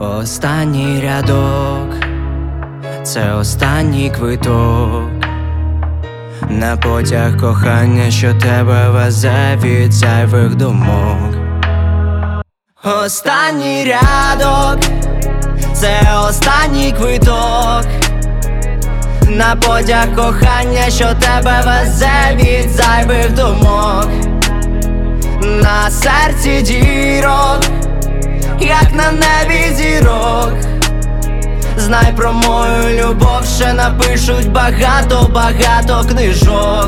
Останній рядок, це останній квиток на потяг кохання, що тебе везе від зайвих думок. Останній рядок, це останній квиток на потяг кохання, що тебе везе від зайвих думок. На серці дірок, як на небі зірок. Знай, про мою любов ще напишуть багато книжок.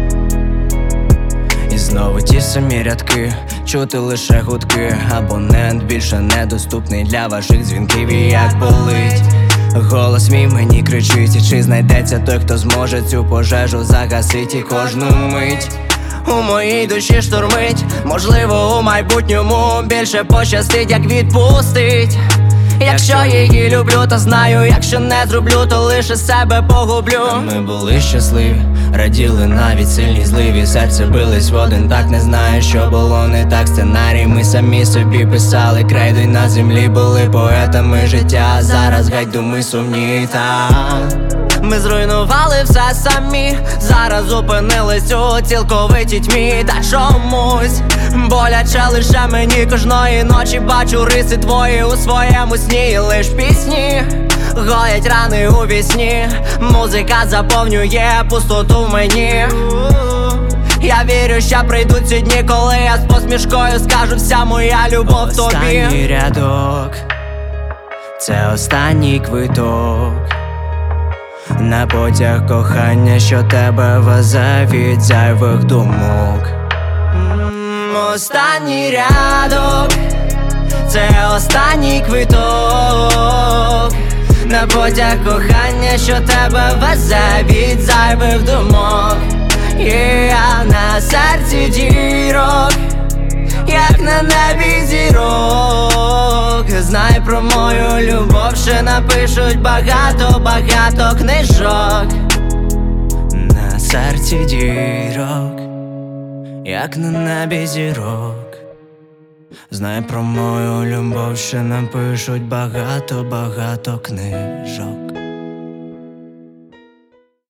І знову ті самі рядки, чути лише гудки. Абонент більше недоступний для ваших дзвінків. І як болить, голос мій мені кричить. І чи знайдеться той, хто зможе цю пожежу загасить? І кожну мить у моїй душі штормить. Можливо, у майбутньому більше пощастить, як відпустить. Якщо її люблю, то знаю, якщо не зроблю, то лише себе погублю. Ми були щасливі, раділи навіть сильні зливі. Серце бились в один так, не знаю, що було не так. Сценарій ми самі собі писали, крейду й на землі були поетами життя. Зараз геть думи сумні, ми зруйнували все самі, зараз опинились у цілковитій тьмі. Та чомусь боляче лише мені. Кожної ночі бачу риси твої у своєму сні. І лиш пісні гоять рани у вісні. Музика заповнює пустоту в мені. Я вірю, що прийдуть ці дні, коли я з посмішкою скажу: вся моя любов тобі. Останній рядок, це останній квиток на потяг кохання, що тебе везе від зайвих думок. Останній рядок, це останній квиток на потяг кохання, що тебе везе від зайвих думок. Я на серці дірок, як на небі зірок. Знай, про мою любов ще напишуть багато книжок. На серці дірок, як на небі зірок. Знай, про мою любов ще напишуть багато книжок.